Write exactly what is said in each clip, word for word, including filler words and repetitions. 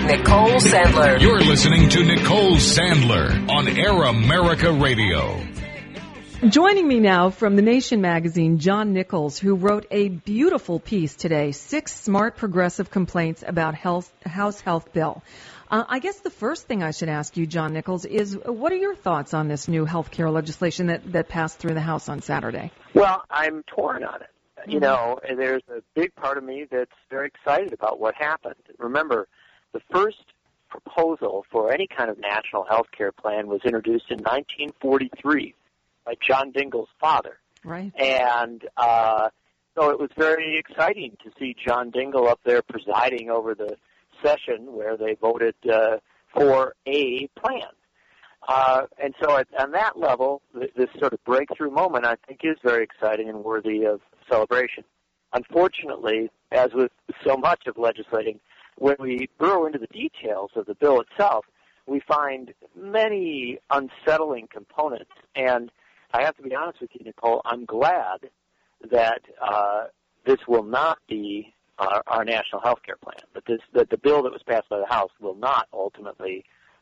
Nicole Sandler. You're listening to Nicole Sandler on Air America Radio. Joining me now from The Nation magazine, John Nichols, who wrote a beautiful piece today, Six Smart Progressive Complaints About health, House Health Bill. Uh, I guess the first thing I should ask you, John Nichols, is what are your thoughts on this new health care legislation that, that passed through the House on Saturday? Well, I'm torn on it. Mm-hmm. You know, there's a big part of me that's very excited about what happened. Remember, the first proposal for any kind of national health care plan was introduced in nineteen forty-three by John Dingell's father. Right. And uh, so it was very exciting to see John Dingell up there presiding over the session where they voted uh, for a plan. Uh, and so at, on that level, th- this sort of breakthrough moment, I think, is very exciting and worthy of celebration. Unfortunately, as with so much of legislating, when we burrow into the details of the bill itself, we find many unsettling components. And I have to be honest with you, Nicole, I'm glad that uh, this will not be our, our national health care plan, that, this, that the bill that was passed by the House will not ultimately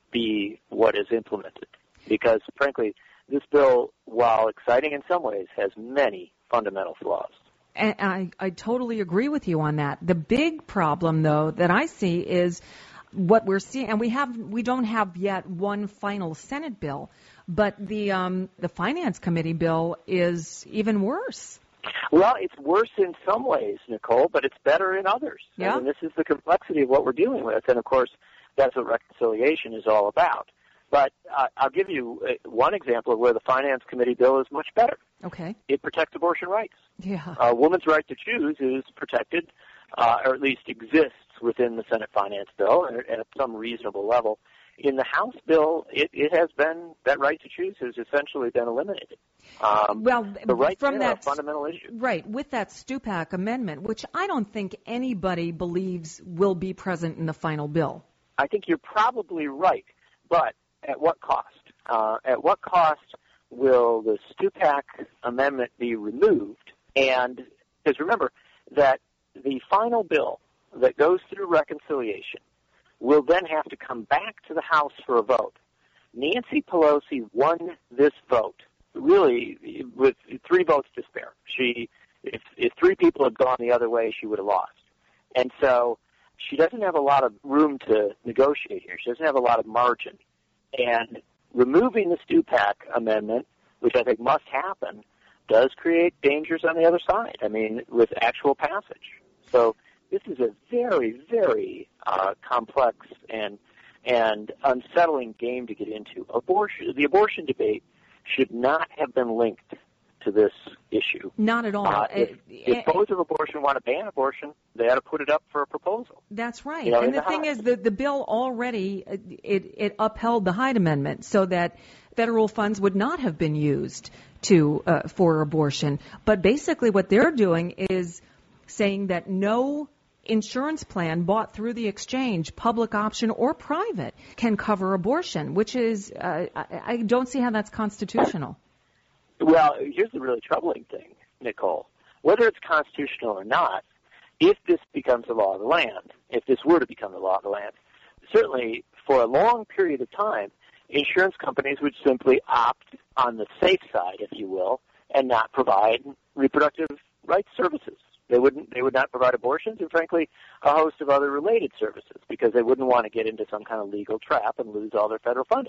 be what is implemented. Because, frankly, this bill, while exciting in some ways, has many fundamental flaws. And I, I totally agree with you on that. The big problem, though, that I see is what we're seeing, and we have we don't have yet one final Senate bill, but the um, the Finance Committee bill is even worse. Well, it's worse in some ways, Nicole, but it's better in others. Yeah. I mean, this is the complexity of what we're dealing with, and of course, that's what reconciliation is all about. But uh, I'll give you uh, one example of where the Finance Committee bill is much better. Okay. It protects abortion rights. Yeah. A woman's right to choose is protected, uh, or at least exists within the Senate Finance bill at, at some reasonable level. In the House bill, it, it has been, that right to choose has essentially been eliminated. Um, well, the right from there, that a fundamental issue. Right, with that Stupak amendment, which I don't think anybody believes will be present in the final bill. I think you're probably right, but at what cost? Uh, at what cost will the Stupak amendment be removed? And because remember that the final bill that goes through reconciliation will then have to come back to the House for a vote. Nancy Pelosi won this vote, really, with three votes to spare. She, if, if three people had gone the other way, she would have lost. And so she doesn't have a lot of room to negotiate here. She doesn't have a lot of margin. And removing the Stupak amendment, which I think must happen, does create dangers on the other side, I mean, with actual passage. So this is a very, very uh, complex and and unsettling game to get into. Abortion, the abortion debate should not have been linked to this issue. Not at all. Uh, if, it, if opposers of abortion want to ban abortion, they ought to put it up for a proposal. That's right. You know, and the, the thing House. is, the, the bill already, it, it upheld the Hyde Amendment so that federal funds would not have been used to uh, for abortion. But basically what they're doing is saying that no insurance plan bought through the exchange, public option or private, can cover abortion, which is, uh, I, I don't see how that's constitutional. Well, here's the really troubling thing, Nicole. Whether it's constitutional or not, if this becomes the law of the land, if this were to become the law of the land, certainly for a long period of time, insurance companies would simply opt on the safe side, if you will, and not provide reproductive rights services. They wouldn't. They would not provide abortions and, frankly, a host of other related services because they wouldn't want to get into some kind of legal trap and lose all their federal funding.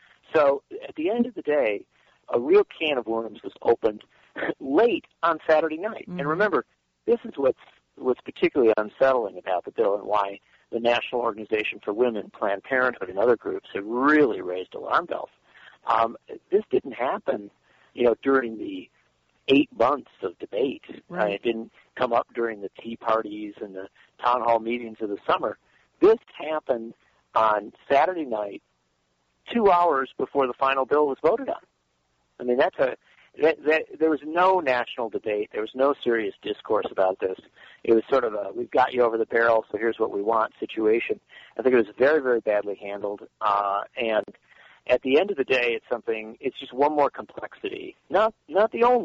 So at the end of the day, a real can of worms was opened late on Saturday night. Mm-hmm. And remember, this is what's what's particularly unsettling about the bill and why the National Organization for Women, Planned Parenthood, and other groups have really raised alarm bells. Um, this didn't happen, you know, during the eight months of debate. Right. Uh, it didn't come up during the tea parties and the town hall meetings of the summer. This happened on Saturday night, two hours before the final bill was voted on. I mean, that's a that, that, there was no national debate. There was no serious discourse about this. It was sort of a, we've got you over the barrel, so here's what we want situation. I think it was very, very badly handled. Uh, and at the end of the day, it's something, it's just one more complexity. Not, not the only one,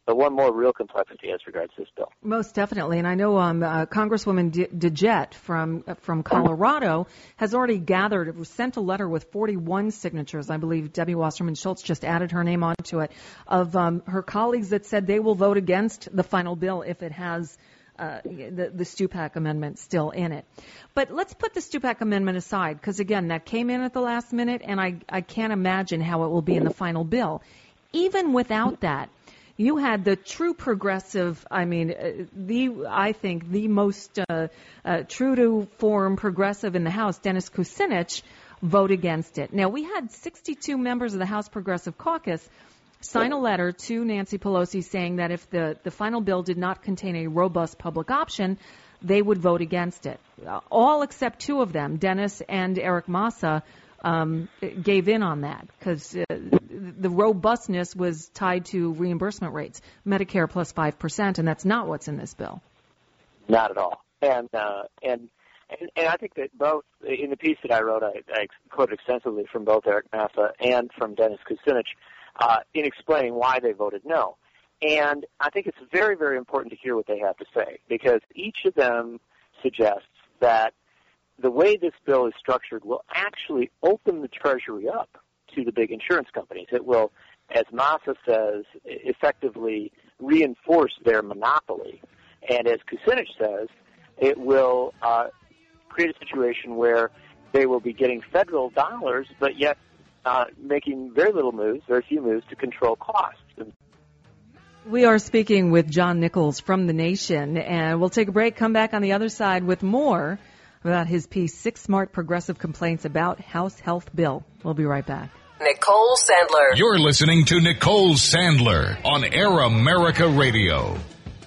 but one more real complexity as regards this bill. Most definitely, and I know um, uh, Congresswoman D- DeJette from uh, from Colorado has already gathered, sent a letter with forty-one signatures. I believe Debbie Wasserman Schultz just added her name onto it, of um, her colleagues that said they will vote against the final bill if it has uh, the, the Stupak amendment still in it. But let's put the Stupak amendment aside, because again, that came in at the last minute, and I, I can't imagine how it will be in the final bill. Even without that, you had the true progressive, I mean, uh, the I think the most uh, uh, true to form progressive in the House, Dennis Kucinich, vote against it. Now, we had sixty-two members of the House Progressive Caucus sign a letter to Nancy Pelosi saying that if the, the final bill did not contain a robust public option, they would vote against it. Uh, all except two of them, Dennis and Eric Massa, Um, gave in on that because uh, the robustness was tied to reimbursement rates, Medicare plus five percent, and that's not what's in this bill. Not at all. And uh, and, and and I think that both, in the piece that I wrote, I, I quoted extensively from both Eric Massa and from Dennis Kucinich uh, in explaining why they voted no. And I think it's very, very important to hear what they have to say, because each of them suggests that the way this bill is structured will actually open the Treasury up to the big insurance companies. It will, as Massa says, effectively reinforce their monopoly. And as Kucinich says, it will uh, create a situation where they will be getting federal dollars, but yet uh, making very little moves, very few moves to control costs. We are speaking with John Nichols from The Nation, and we'll take a break, come back on the other side with more about his piece, Six Smart Progressive Complaints About House Health Bill. We'll be right back. Nicole Sandler. You're listening to Nicole Sandler on Air America Radio.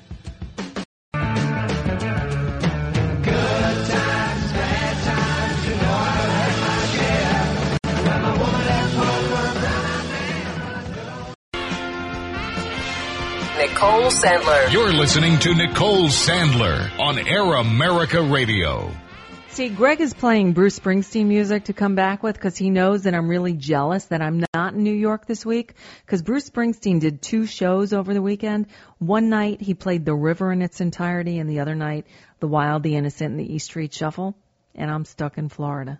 Nicole Sandler. You're listening to Nicole Sandler on Air America Radio. See, Greg is playing Bruce Springsteen music to come back with because he knows that I'm really jealous that I'm not in New York this week, because Bruce Springsteen did two shows over the weekend. One night he played The River in its entirety, and the other night The Wild, the Innocent, and the East Street Shuffle. And I'm stuck in Florida.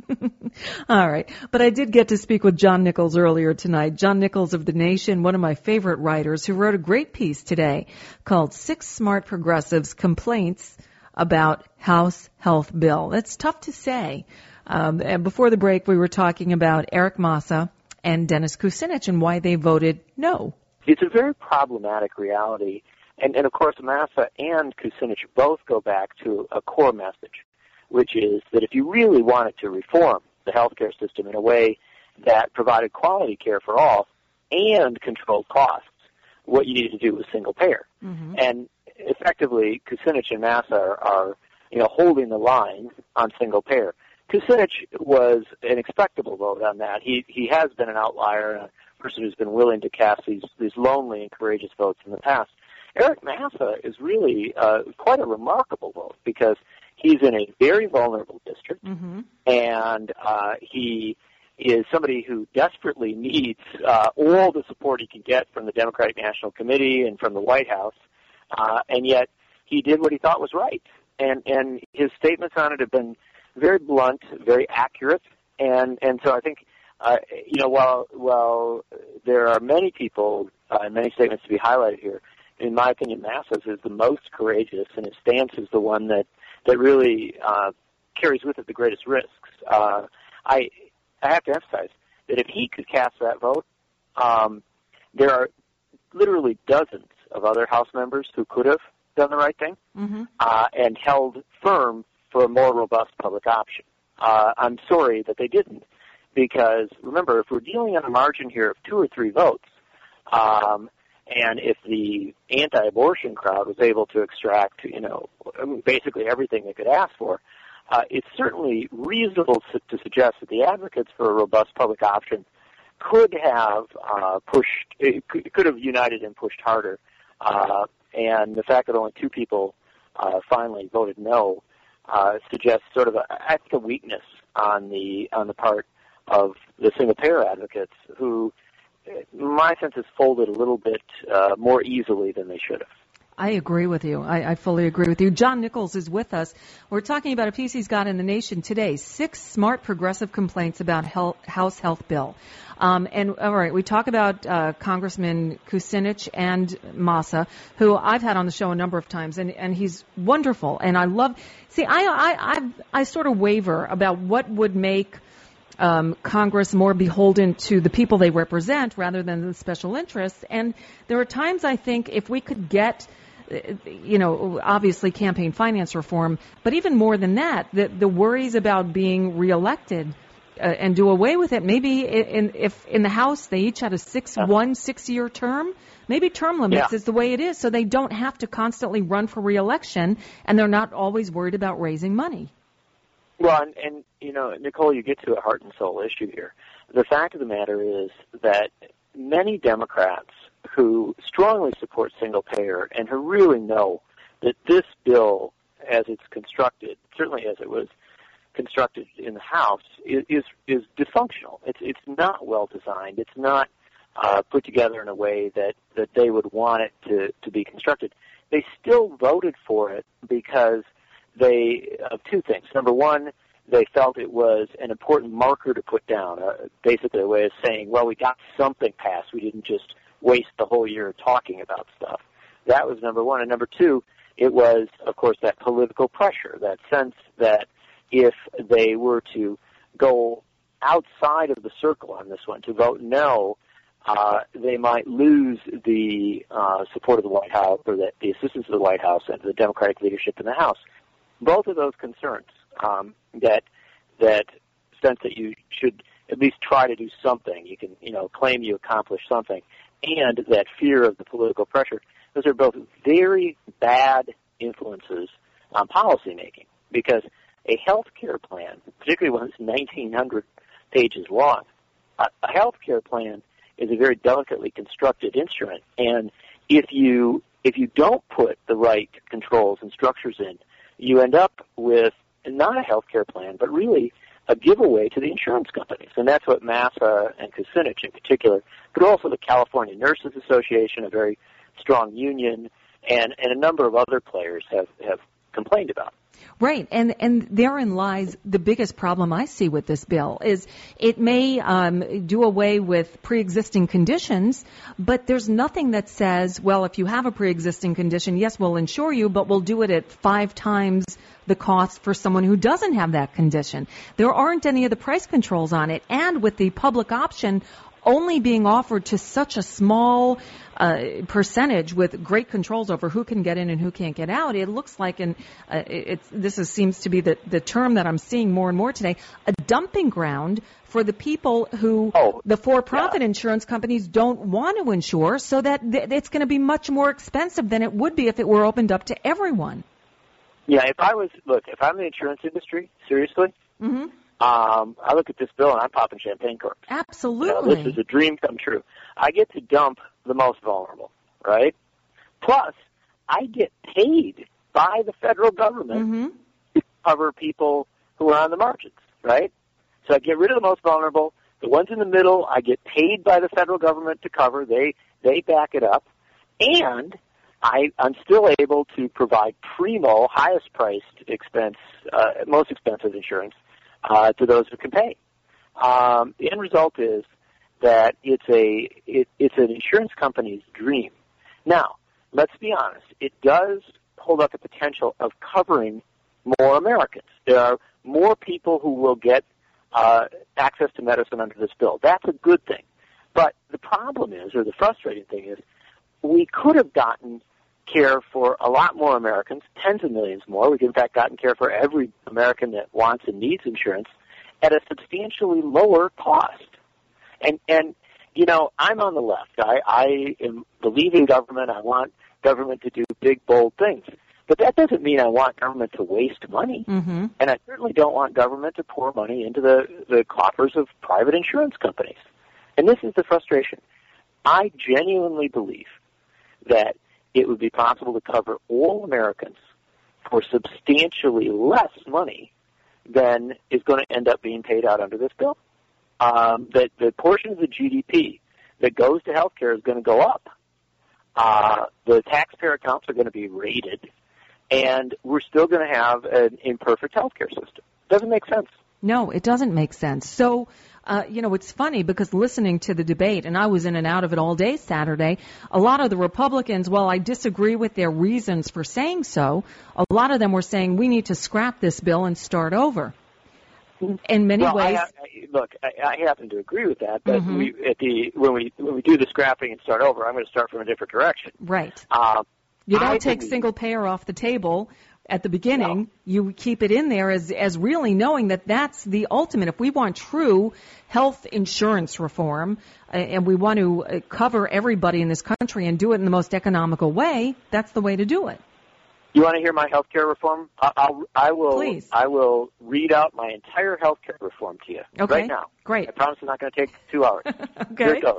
All right. But I did get to speak with John Nichols earlier tonight. John Nichols of The Nation, one of my favorite writers, who wrote a great piece today called Six Smart Progressives Complaints About House Health Bill. That's tough to say. Um, and before the break, we were talking about Eric Massa and Dennis Kucinich and why they voted no. It's a very problematic reality. And, and of course, Massa and Kucinich both go back to a core message, which is that if you really wanted to reform the healthcare system in a way that provided quality care for all and controlled costs, what you needed to do was single payer. Mm-hmm. And effectively, Kucinich and Massa are, are, you know, holding the line on single payer. Kucinich was an expectable vote on that. He he has been an outlier, a person who's been willing to cast these these lonely and courageous votes in the past. Eric Massa is really uh, quite a remarkable vote because he's in a very vulnerable district, mm-hmm. and uh, he is somebody who desperately needs uh, all the support he can get from the Democratic National Committee and from the White House, uh, and yet he did what he thought was right. And, and his statements on it have been very blunt, very accurate, and, and so I think, uh, you know, while, while there are many people uh, and many statements to be highlighted here, in my opinion, Massa's is the most courageous, and his stance is the one that that really uh, carries with it the greatest risks. Uh, I I have to emphasize that if he could cast that vote, um, there are literally dozens of other House members who could have done the right thing mm-hmm. uh, and held firm for a more robust public option. Uh, I'm sorry that they didn't, because remember, if we're dealing on a margin here of two or three votes, um, and if the anti-abortion crowd was able to extract, you know, basically everything they could ask for, uh, it's certainly reasonable to, to suggest that the advocates for a robust public option could have uh, pushed, could, could have united and pushed harder. Uh, and the fact that only two people uh, finally voted no uh, suggests sort of a, I think, a weakness on the on the part of the single-payer advocates who, my sense is folded a little bit uh, more easily than they should have. I agree with you. I, I fully agree with you. John Nichols is with us. We're talking about a piece he's got in The Nation today, six smart progressive complaints about health, House Health Bill. Um, and, all right, we talk about uh, Congressman Kucinich and Massa, who I've had on the show a number of times, and, and he's wonderful. And I love – see, I, I, I, I sort of waver about what would make um, Congress more beholden to the people they represent rather than the special interests. And there are times I think if we could get – you know, obviously campaign finance reform, but even more than that, the, the worries about being reelected uh, and do away with it. Maybe in, if in the House they each had a six, one six-year term, maybe term limits yeah. is the way it is, so they don't have to constantly run for reelection, and they're not always worried about raising money. Well, and, and you know, Nicole, you get to a heart and soul issue here. The fact of the matter is that many Democrats who strongly support single-payer and who really know that this bill, as it's constructed, certainly as it was constructed in the House, is is, is dysfunctional. It's it's not well designed. It's not uh, put together in a way that, that they would want it to, to be constructed. They still voted for it because they of two things. Number one, they felt it was an important marker to put down, uh, basically a way of saying, well, we got something passed. We didn't just waste the whole year talking about stuff. That was number one. And number two, it was, of course, that political pressure, that sense that if they were to go outside of the circle on this one, to vote no, uh, they might lose the uh, support of the White House or the, the assistance of the White House and the Democratic leadership in the House. Both of those concerns, um, that that sense that you should at least try to do something, you can, you know, claim you accomplished something, and that fear of the political pressure, those are both very bad influences on policymaking, because a health care plan, particularly when it's nineteen hundred pages long, a, a health care plan is a very delicately constructed instrument, and if you if you don't put the right controls and structures in, you end up with not a health care plan, but really a giveaway to the insurance companies. And that's what Massa and Kucinich in particular, but also the California Nurses Association, a very strong union, and, and a number of other players have, have complained about. Right, and and therein lies the biggest problem I see with this bill, is it may um, do away with pre-existing conditions, but there's nothing that says, well, if you have a pre-existing condition, yes, we'll insure you, but we'll do it at five times the cost for someone who doesn't have that condition. There aren't any of the price controls on it, and with the public option only being offered to such a small uh, percentage with great controls over who can get in and who can't get out, it looks like, and uh, it's, this is, seems to be the, the term that I'm seeing more and more today, a dumping ground for the people who oh, the for-profit yeah. insurance companies don't want to insure, so that th- it's going to be much more expensive than it would be if it were opened up to everyone. Yeah, if I was, look, if I'm in the insurance industry, seriously, Mm-hmm. Um, I look at this bill and I'm popping champagne corks. Absolutely. You know, this is a dream come true. I get to dump the most vulnerable, right? Plus, I get paid by the federal government Mm-hmm. to cover people who are on the margins, right? So I get rid of the most vulnerable. The ones in the middle, I get paid by the federal government to cover. They they back it up. And I, I'm still able to provide primo, highest priced expense, uh, most expensive insurance Uh, to those who can pay. Um, the end result is that it's a it, it's an insurance company's dream. Now, let's be honest. It does hold up the potential of covering more Americans. There are more people who will get uh, access to medicine under this bill. That's a good thing. But the problem is, or the frustrating thing is, we could have gotten care for a lot more Americans, tens of millions more. We've in fact gotten care for every American that wants and needs insurance at a substantially lower cost. And, and you know, I'm on the left. I, I am believing government. I want government to do big, bold things. But that doesn't mean I want government to waste money. Mm-hmm. And I certainly don't want government to pour money into the, the coffers of private insurance companies. And this is the frustration. I genuinely believe that it would be possible to cover all Americans for substantially less money than is going to end up being paid out under this bill. Um, that the portion of the G D P that goes to health care is going to go up. Uh, the taxpayer accounts are going to be raided, and we're still going to have an imperfect health care system. Doesn't make sense. No, it doesn't make sense. So, uh, you know, it's funny because listening to the debate, and I was in and out of it all day Saturday, a lot of the Republicans, while I disagree with their reasons for saying so, a lot of them were saying we need to scrap this bill and start over. In many well, ways. I, I, look, I, I happen to agree with that, but mm-hmm. we, at the when we when we do the scrapping and start over, I'm going to start from a different direction. Right. Uh, you don't I take believe, single payer off the table at the beginning. No. You keep it in there as as really knowing that that's the ultimate. If we want true health insurance reform uh, and we want to uh, cover everybody in this country and do it in the most economical way, that's the way to do it. You want to hear my health care reform? I, I'll, I will. Please. I will read out my entire health care reform to you okay. right now. Great. I promise it's not going to take two hours. okay. Here it goes.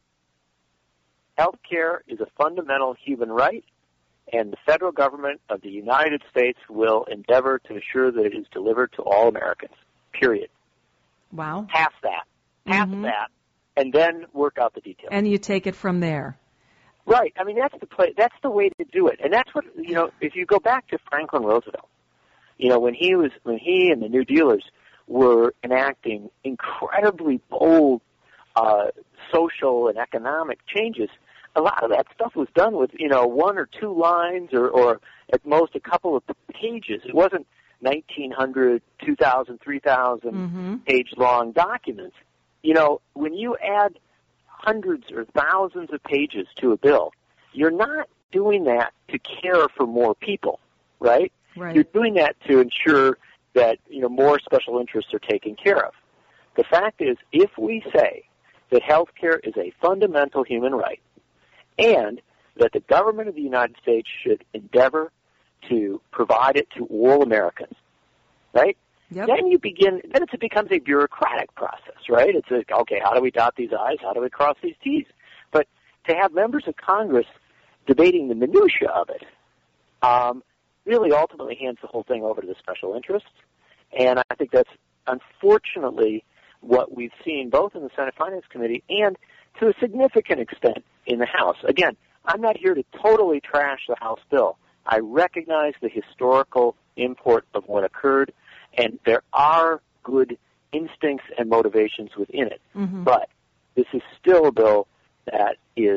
Health care is a fundamental human right, and the federal government of the United States will endeavor to ensure that it is delivered to all Americans, period. Wow. Pass that. Pass mm-hmm. that, and then work out the details. And you take it from there. Right. I mean, that's the play, that's the way to do it. And that's what, you know, if you go back to Franklin Roosevelt, you know, when he was, when he and the New Dealers were enacting incredibly bold uh, social and economic changes, a lot of that stuff was done with, you know, one or two lines or, or at most a couple of pages. It wasn't nineteen hundred, two thousand, three thousand mm-hmm. page long documents. You know, when you add hundreds or thousands of pages to a bill, you're not doing that to care for more people, right? Right. You're doing that to ensure that, you know, more special interests are taken care of. The fact is, if we say that health care is a fundamental human right and that the government of the United States should endeavor to provide it to all Americans, right? Yep. Then you begin, then it becomes a bureaucratic process, right? It's a, okay, how do we dot these I's? How do we cross these T's? But to have members of Congress debating the minutia of it um, really ultimately hands the whole thing over to the special interests. And I think that's unfortunately what we've seen both in the Senate Finance Committee and to a significant extent in the House. Again, I'm not here to totally trash the House bill. I recognize the historical import of what occurred, and there are good instincts and motivations within it. Mm-hmm. But this is still a bill that is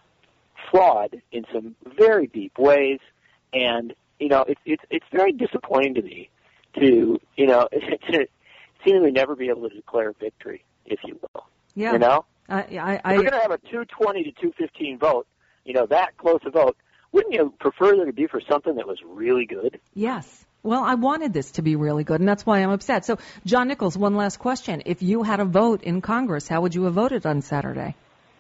flawed in some very deep ways, and, you know, it's it's it's very disappointing to me to, you know, to seemingly never be able to declare victory, if you will. Yeah. You know? I, I, I, if we're going to have a two twenty to two fifteen vote, you know, that close a vote, wouldn't you prefer there to be for something that was really good? Yes. Well, I wanted this to be really good, and that's why I'm upset. So, John Nichols, one last question. If you had a vote in Congress, how would you have voted on Saturday?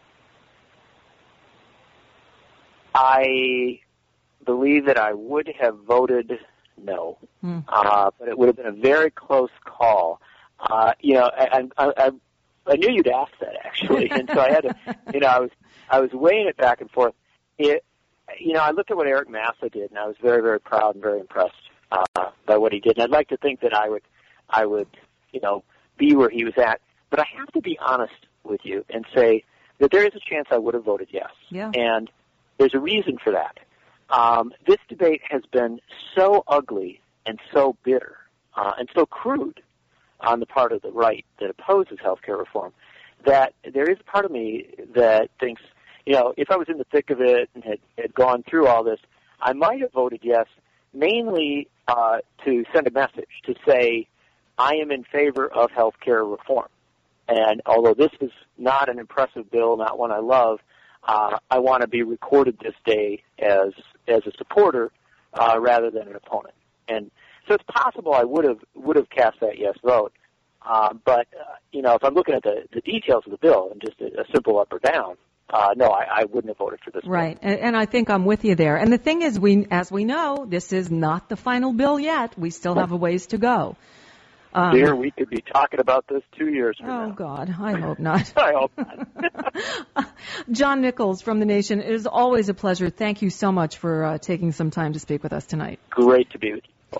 I believe that I would have voted no, Hmm. uh, but it would have been a very close call. Uh, you know, I, I, I, I knew you'd ask that actually, and so I had to, you know, I was I was weighing it back and forth. It, you know, I looked at what Eric Massa did, and I was very, very proud and very impressed uh, by what he did. And I'd like to think that I would, I would, you know, be where he was at. But I have to be honest with you and say that there is a chance I would have voted yes. Yeah. And there's a reason for that. Um, this debate has been so ugly and so bitter uh, and so crude on the part of the right that opposes health care reform that there is a part of me that thinks, you know, if I was in the thick of it and had, had gone through all this, I might have voted yes, mainly uh, to send a message to say I am in favor of health care reform. And although this is not an impressive bill, not one I love, uh, I want to be recorded this day as as a supporter uh, rather than an opponent. And so it's possible I would have would have cast that yes vote. Uh, but uh, you know, if I'm looking at the, the details of the bill and just a, a simple up or down, uh, no, I, I wouldn't have voted for this. Right, and, and I think I'm with you there. And the thing is, we, as we know, this is not the final bill yet. We still have a ways to go. Um, Dear, we could be talking about this two years from oh, now. God, I hope not. I hope not. John Nichols from The Nation, it is always a pleasure. Thank you so much for uh, taking some time to speak with us tonight. Great to be with you. Uh,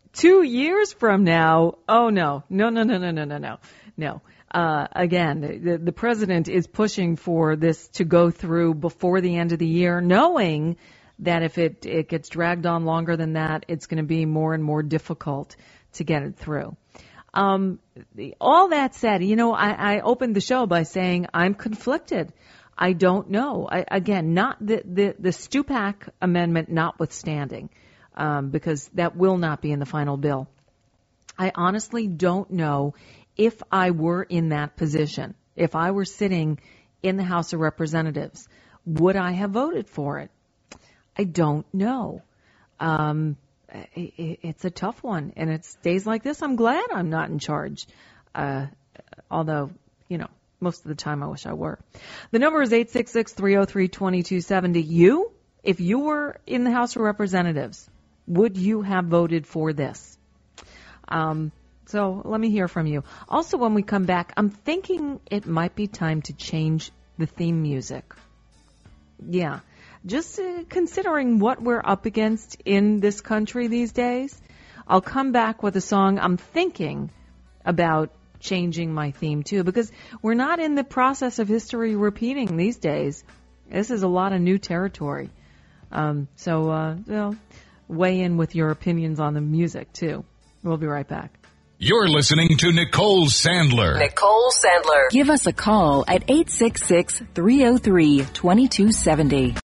two years from now, oh no, no, no, no, no, no, no, no, no. Uh, again, the, the president is pushing for this to go through before the end of the year, knowing that if it, it gets dragged on longer than that, it's going to be more and more difficult to get it through. Um, the, all that said, you know, I, I opened the show by saying I'm conflicted. I don't know. I, again, not the, the, the Stupak amendment notwithstanding, um, because that will not be in the final bill. I honestly don't know if I were in that position, if I were sitting in the House of Representatives, would I have voted for it? I don't know. Um, it, it's a tough one, and it's days like this I'm glad I'm not in charge, uh, although, you know, most of the time I wish I were. The number is eight six six, three oh three, two two seven oh. You, if you were in the House of Representatives, would you have voted for this? Um, so let me hear from you. Also, when we come back, I'm thinking it might be time to change the theme music. Yeah, just uh, considering what we're up against in this country these days, I'll come back with a song I'm thinking about changing my theme to, because we're not in the process of history repeating these days. This is a lot of new territory. Um, so, uh, well, weigh in with your opinions on the music, too. We'll be right back. You're listening to Nicole Sandler. Nicole Sandler. Give us a call at eight six six, three oh three, two two seven oh.